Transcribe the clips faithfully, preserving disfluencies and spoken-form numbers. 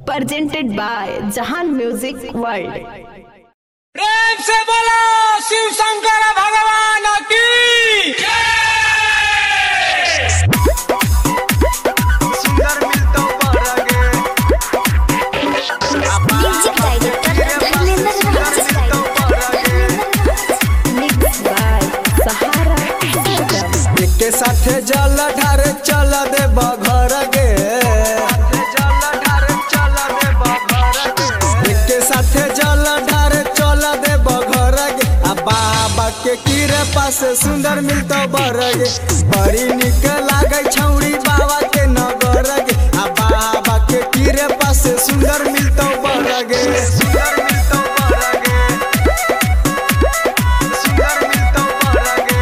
presented by Jahan Music World. प्रेम से बोलो शिव शंकर भगवान की सुंदर मिलतो बरगे म्यूजिक डायरेक्टर धर्मेंद्र मिलतो बरगे Mixed by Sahara System. के साथे जल ढारे चल दे बघर गे जल ढारे चल दे बघर गे के साथे जल ढारे चल दे बघर गे आ बाबा के कीरे पास सुंदर मिलतो बरगे बड़ी निक लागे छौड़ी बाबा के नगर गे आ बाबा के कीरे पास सुंदर मिलतो बरगे सुंदर मिलतो बरगे सुंदर मिलतो बरगे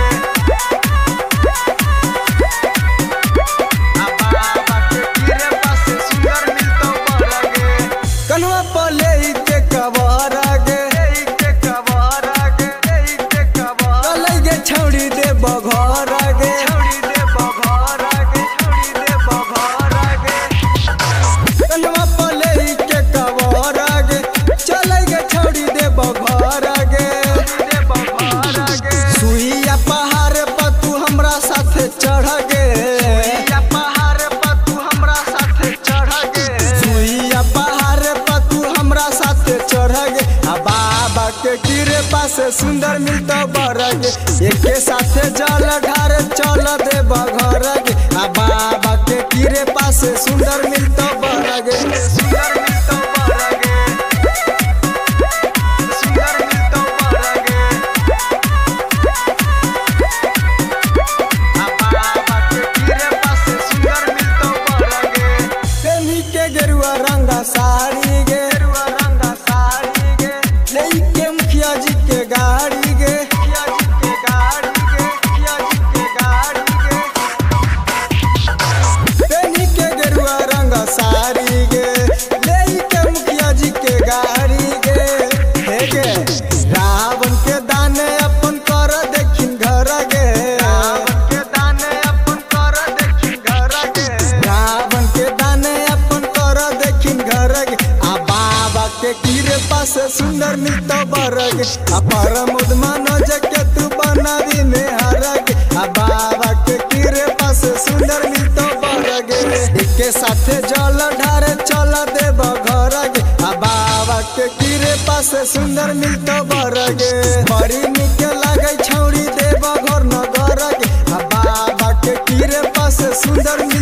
कन्वा पले के कवर गे के कवर गे के कवर लगे छौड़ी दे बघर गे छौड़ी दे बघर गे छौड़ी दे बघर गे कन्वा पले के कवर गे चले गे छौड़ी दे बघर गे दे बघर गे सुइया पहाड़ पर तू हमरा साथे चढ़ गे सुइया पहाड़ पर तू हमरा साथे चढ़ गे सुइया पहाड़ पर तू हमरा साथे चढ़ गे आ बाबा के कीरे पास सुंदर मिलतो बरगे एके साथे जल ढार चल दे बघर गे आ बाबा के कीरे पास सुंदर मिलतो बरगे सुंदर मिलतो बरगे सुंदर मिलतो बरगे आ बाबा के कीरे पास सुंदर मिलतो बरगे पेनी के गेरुआ रंगा साड़ी गे गेरुआ रंगा साड़ी गे लेके मुखिया जी के गाड़ी गे मुखिया जी के गाड़ी गे मुखिया जी के गाड़ी गे पेनी के गेरुआ रंगा साड़ी गे लेके मुखिया जी के गाड़ी गे हे गे रावण के दाने अपन कर देखिन घर गे रावण के दाने अपन कर देखिन घर गे रावण के दाने अपन कर देखिन घर गे आ बाबा के कीरे पास सुंदर मिलतो बरगे आ परमुद मनोज के तू बनावी में हरगे आ बाबा के कीरे पास सुंदर मिलतो बरगे एके साथे जल ढारे चल दे बघर गे आ बाबा के कीरे पास सुंदर मिलतो बरगे बड़ी निक लागे छौड़ी दे बघर नगर गे आ बाबा के कीरे पास सुंदर